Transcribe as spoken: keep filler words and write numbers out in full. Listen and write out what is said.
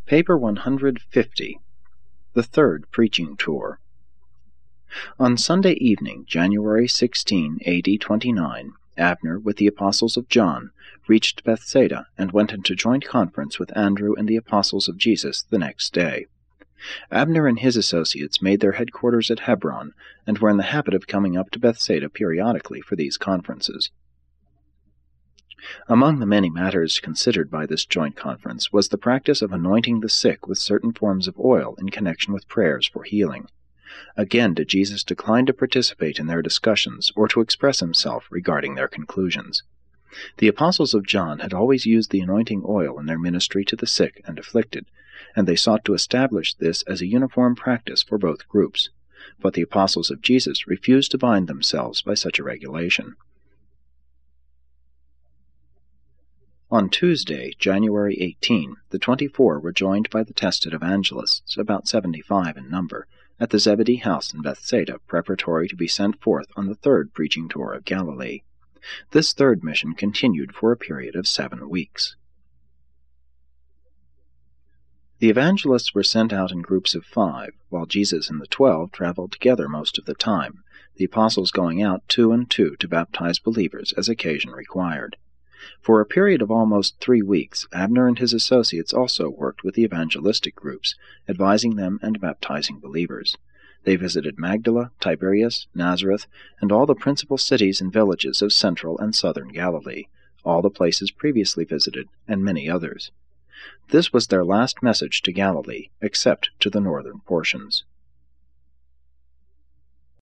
Paper one hundred fifty. The Third Preaching Tour. On Sunday evening, January sixteenth, A D twenty-nine, Abner, with the apostles of John, reached Bethsaida and went into joint conference with Andrew and the apostles of Jesus the next day. Abner and his associates made their headquarters at Hebron, and were in the habit of coming up to Bethsaida periodically for these conferences. Among the many matters considered by this joint conference was the practice of anointing the sick with certain forms of oil in connection with prayers for healing. Again did Jesus decline to participate in their discussions or to express himself regarding their conclusions. The apostles of John had always used the anointing oil in their ministry to the sick and afflicted, and they sought to establish this as a uniform practice for both groups. But the apostles of Jesus refused to bind themselves by such a regulation. On Tuesday, January eighteenth, the twenty-four were joined by the tested evangelists, about seventy-five in number, at the Zebedee house in Bethsaida, preparatory to be sent forth on the third preaching tour of Galilee. This third mission continued for a period of seven weeks. The evangelists were sent out in groups of five, while Jesus and the twelve traveled together most of the time, the apostles going out two and two to baptize believers as occasion required. For a period of almost three weeks, Abner and his associates also worked with the evangelistic groups, advising them and baptizing believers. They visited Magdala, Tiberias, Nazareth, and all the principal cities and villages of central and southern Galilee, all the places previously visited, and many others. This was their last message to Galilee, except to the northern portions.